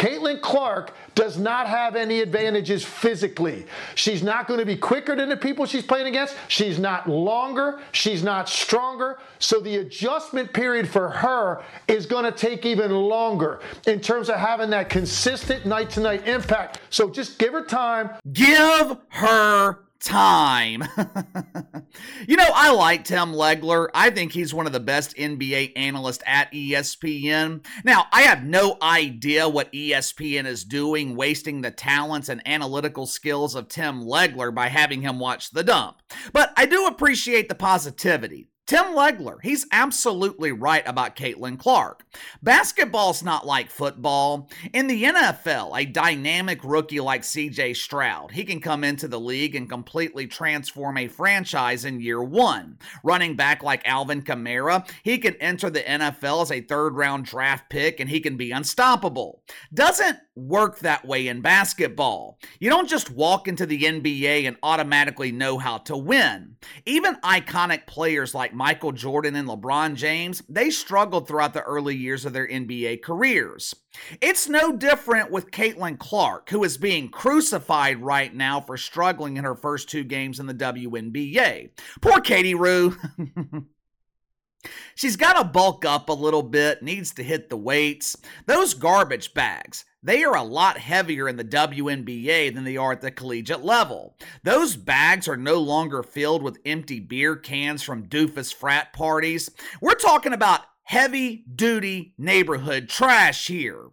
Caitlin Clark does not have any advantages physically. She's not going to be quicker than the people she's playing against. She's not longer. She's not stronger. So the adjustment period for her is going to take even longer in terms of having that consistent night-to-night impact. So just give her time. Give her time. I like Tim Legler. I think he's one of the best NBA analysts at ESPN. Now, I have no idea what ESPN is doing, wasting the talents and analytical skills of Tim Legler by having him watch The Dump. But I do appreciate the positivity. Tim Legler, he's absolutely right about Caitlin Clark. Basketball's not like football. In the NFL, a dynamic rookie like CJ Stroud, he can come into the league and completely transform a franchise in year one. Running back like Alvin Kamara, he can enter the NFL as a third-round draft pick and he can be unstoppable. Doesn't work that way in basketball. You don't just walk into the NBA and automatically know how to win. Even iconic players like Michael Jordan and LeBron James, they struggled throughout the early years of their NBA careers. It's no different with Caitlin Clark, who is being crucified right now for struggling in her first 2 games in the WNBA. Poor Katie Rue. She's got to bulk up a little bit, needs to hit the weights. Those garbage bags, they are a lot heavier in the WNBA than they are at the collegiate level. Those bags are no longer filled with empty beer cans from doofus frat parties. We're talking about heavy-duty neighborhood trash here.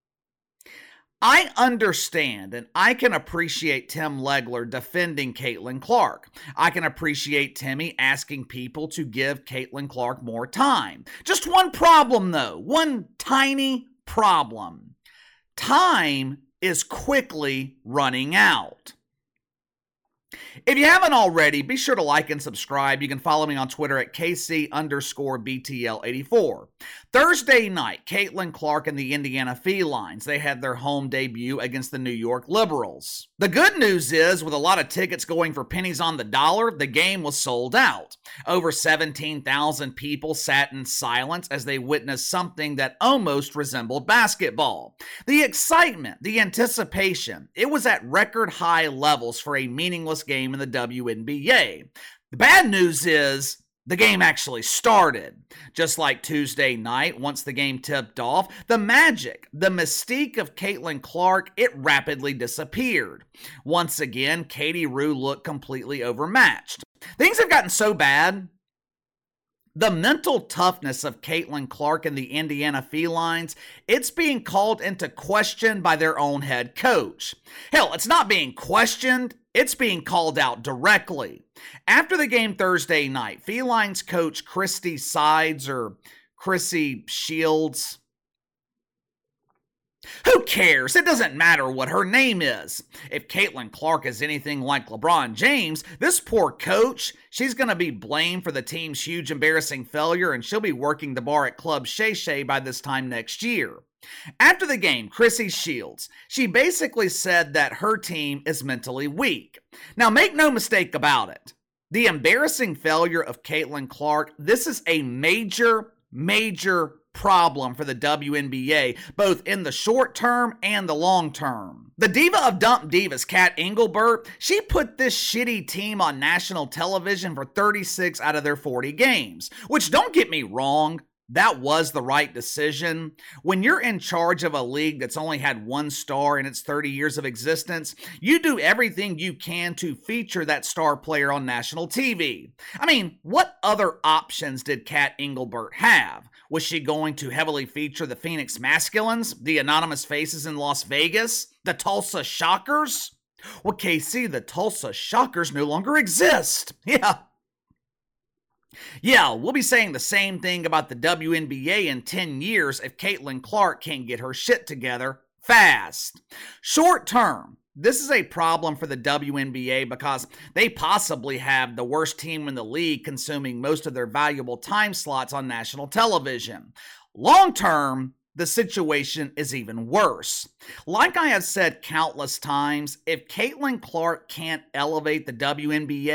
I understand and I can appreciate Tim Legler defending Caitlin Clark. I can appreciate Timmy asking people to give Caitlin Clark more time. Just one problem though, one tiny problem. Time is quickly running out. If you haven't already, be sure to like and subscribe. You can follow me on Twitter at KC_BTL84. Thursday night, Caitlin Clark and the Indiana Felines, they had their home debut against the New York Liberals. The good news is, with a lot of tickets going for pennies on the dollar, the game was sold out. Over 17,000 people sat in silence as they witnessed something that almost resembled basketball. The excitement, the anticipation, it was at record high levels for a meaningless game in the WNBA. The bad news is the game actually started. Just like Tuesday night, once the game tipped off, the magic, the mystique of Caitlin Clark, it rapidly disappeared. Once again, Katie Rue looked completely overmatched. Things have gotten so bad. The mental toughness of Caitlin Clark and the Indiana Felines, it's being called into question by their own head coach. Hell, it's not being questioned, it's being called out directly. After the game Thursday night, Felines coach Christy Sides, or Chrissy Shields, who cares? It doesn't matter what her name is. If Caitlin Clark is anything like LeBron James, this poor coach, she's going to be blamed for the team's huge embarrassing failure, and she'll be working the bar at Club Shay Shay by this time next year. After the game, Chrissy Shields, she basically said that her team is mentally weak. Now, make no mistake about it. The embarrassing failure of Caitlin Clark, this is a major problem for the WNBA, both in the short term and the long term. The diva of Dump Divas, Kat Engelbert, she put this shitty team on national television for 36 out of their 40 games, which, don't get me wrong, that was the right decision. When you're in charge of a league that's only had one star in its 30 years of existence, you do everything you can to feature that star player on national TV. I mean, what other options did Kat Engelbert have? Was she going to heavily feature the Phoenix Masculines, the anonymous faces in Las Vegas, the Tulsa Shockers? Well, KC, the Tulsa Shockers no longer exist. Yeah, we'll be saying the same thing about the WNBA in 10 years if Caitlin Clark can't get her shit together fast. Short term, this is a problem for the WNBA because they possibly have the worst team in the league consuming most of their valuable time slots on national television. Long term, the situation is even worse. Like I have said countless times, if Caitlin Clark can't elevate the WNBA,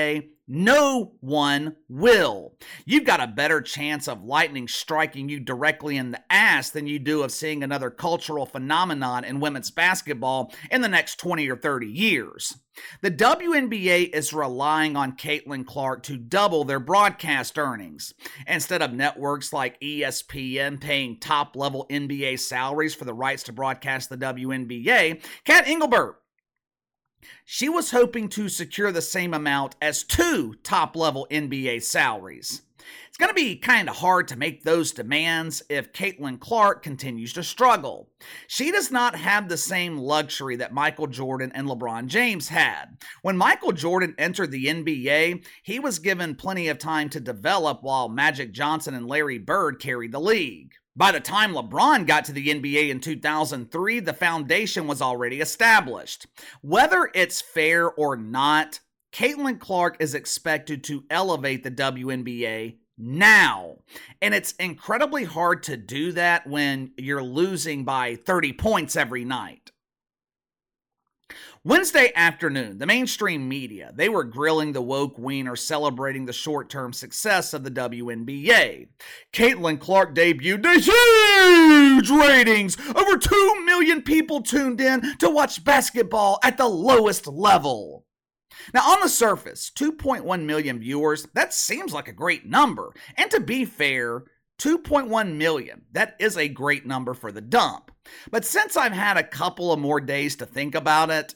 No one will. You've got a better chance of lightning striking you directly in the ass than you do of seeing another cultural phenomenon in women's basketball in the next 20 or 30 years. The WNBA is relying on Caitlin Clark to double their broadcast earnings. Instead of networks like ESPN paying top-level NBA salaries for the rights to broadcast the WNBA, Kat Engelbert, she was hoping to secure the same amount as 2 top-level NBA salaries. It's going to be kind of hard to make those demands if Caitlin Clark continues to struggle. She does not have the same luxury that Michael Jordan and LeBron James had. When Michael Jordan entered the NBA, he was given plenty of time to develop while Magic Johnson and Larry Bird carried the league. By the time LeBron got to the NBA in 2003, the foundation was already established. Whether it's fair or not, Caitlin Clark is expected to elevate the WNBA now. And it's incredibly hard to do that when you're losing by 30 points every night. Wednesday afternoon, the mainstream media, they were grilling the woke wiener celebrating the short-term success of the WNBA. Caitlin Clark debuted to huge ratings. Over 2 million people tuned in to watch basketball at the lowest level. Now, on the surface, 2.1 million viewers, that seems like a great number. And to be fair, 2.1 million, that is a great number for the dump. But since I've had a couple of more days to think about it,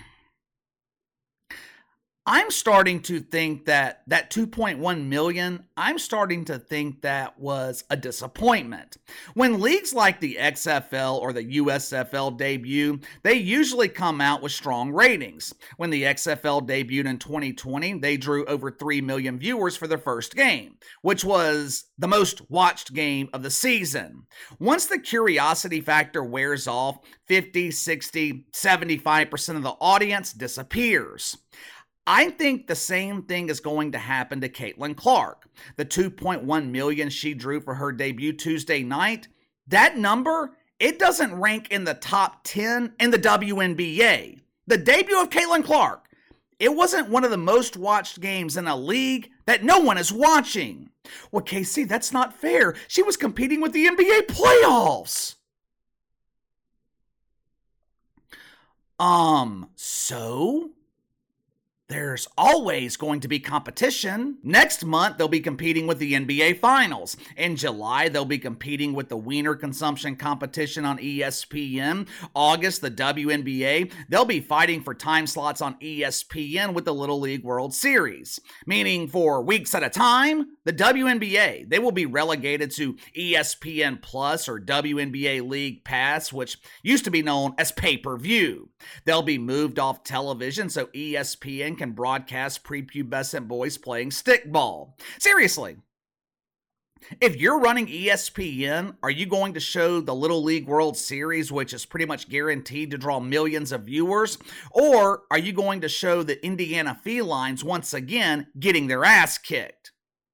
I'm starting to think that 2.1 million, I'm starting to think that was a disappointment. When leagues like the XFL or the USFL debut, they usually come out with strong ratings. When the XFL debuted in 2020, they drew over 3 million viewers for their first game, which was the most watched game of the season. Once the curiosity factor wears off, 50, 60, 75% of the audience disappears. I think the same thing is going to happen to Caitlin Clark. The 2.1 million she drew for her debut Tuesday night, that number, it doesn't rank in the top 10 in the WNBA. The debut of Caitlin Clark, it wasn't one of the most watched games in a league that no one is watching. Well, Casey, that's not fair. She was competing with the NBA playoffs. So? There's always going to be competition. Next month, they'll be competing with the NBA Finals. In July, they'll be competing with the wiener consumption competition on ESPN. August, the WNBA, they'll be fighting for time slots on ESPN with the Little League World Series. Meaning for weeks at a time, the WNBA, they will be relegated to ESPN Plus or WNBA League Pass, which used to be known as pay-per-view. They'll be moved off television so ESPN can broadcast prepubescent boys playing stickball. Seriously, if you're running ESPN, are you going to show the Little League World Series, which is pretty much guaranteed to draw millions of viewers? Or are you going to show the Indiana Felines once again getting their ass kicked?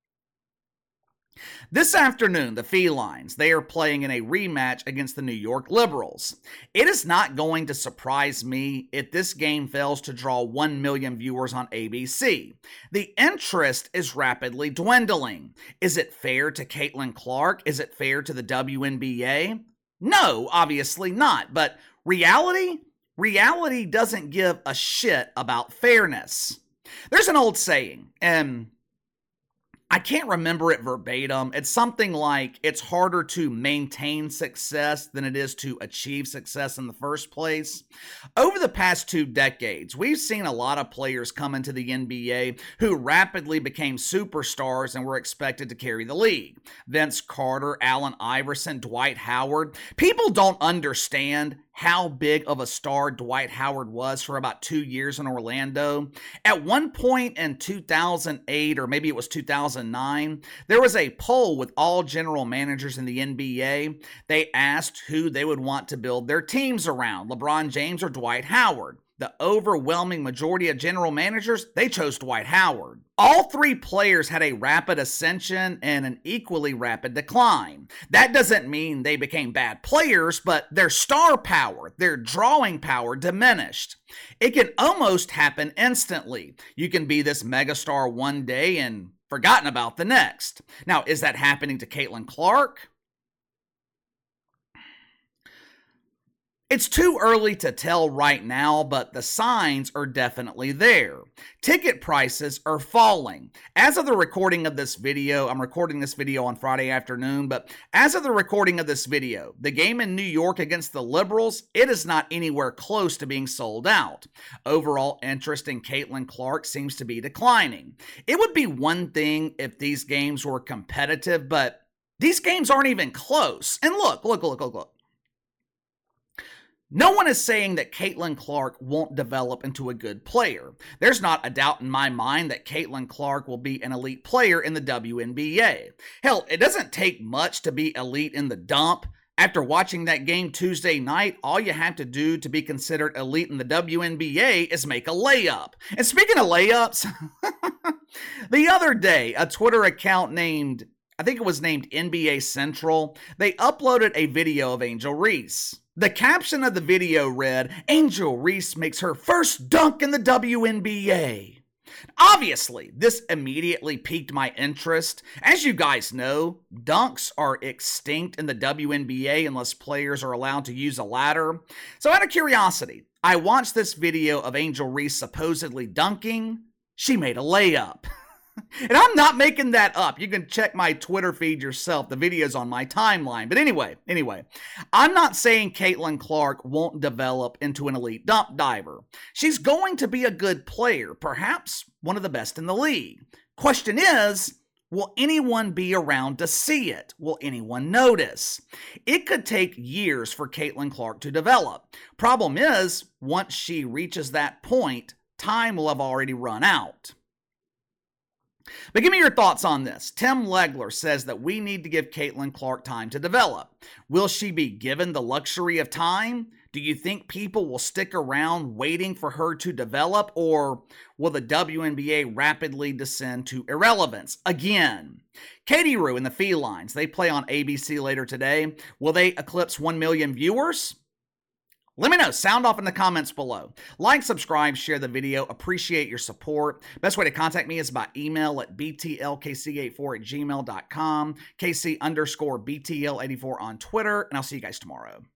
This afternoon, the Felines, they are playing in a rematch against the New York Liberals. It is not going to surprise me if this game fails to draw 1 million viewers on ABC. The interest is rapidly dwindling. Is it fair to Caitlin Clark? Is it fair to the WNBA? No, obviously not. But reality doesn't give a shit about fairness. There's an old saying, and I can't remember it verbatim. It's something like, it's harder to maintain success than it is to achieve success in the first place. Over the past 2 decades, we've seen a lot of players come into the NBA who rapidly became superstars and were expected to carry the league. Vince Carter, Allen Iverson, Dwight Howard. People don't understand how big of a star Dwight Howard was for about 2 years in Orlando. At one point in 2008, or maybe it was 2009, there was a poll with all general managers in the NBA. They asked who they would want to build their teams around, LeBron James or Dwight Howard. The overwhelming majority of general managers, they chose Dwight Howard. All three players had a rapid ascension and an equally rapid decline. That doesn't mean they became bad players, but their star power, their drawing power diminished. It can almost happen instantly. You can be this megastar one day and forgotten about the next. Now, is that happening to Caitlin Clark? It's too early to tell right now, but the signs are definitely there. Ticket prices are falling. As of the recording of this video, I'm recording this video on Friday afternoon, but as of the recording of this video, the game in New York against the Liberals, it is not anywhere close to being sold out. Overall interest in Caitlin Clark seems to be declining. It would be one thing if these games were competitive, but these games aren't even close. And look. No one is saying that Caitlin Clark won't develop into a good player. There's not a doubt in my mind that Caitlin Clark will be an elite player in the WNBA. Hell, it doesn't take much to be elite in the dump. After watching that game Tuesday night, all you have to do to be considered elite in the WNBA is make a layup. And speaking of layups, the other day, a Twitter account named NBA Central, they uploaded a video of Angel Reese. The caption of the video read, "Angel Reese makes her first dunk in the WNBA." Obviously, this immediately piqued my interest. As you guys know, dunks are extinct in the WNBA unless players are allowed to use a ladder. So out of curiosity, I watched this video of Angel Reese supposedly dunking. She made a layup. And I'm not making that up. You can check my Twitter feed yourself. The video's on my timeline. But anyway, I'm not saying Caitlin Clark won't develop into an elite dump diver. She's going to be a good player, perhaps one of the best in the league. Question is, will anyone be around to see it? Will anyone notice? It could take years for Caitlin Clark to develop. Problem is, once she reaches that point, time will have already run out. But give me your thoughts on this. Tim Legler says that we need to give Caitlin Clark time to develop. Will she be given the luxury of time? Do you think people will stick around waiting for her to develop, or will the WNBA rapidly descend to irrelevance again? Katie Rue and the Felines, they play on ABC later today. Will they eclipse 1 million viewers? Let me know. Sound off in the comments below. Like, subscribe, share the video. Appreciate your support. Best way to contact me is by email at btlkc84@gmail.com, KC_BTL84 on Twitter, and I'll see you guys tomorrow.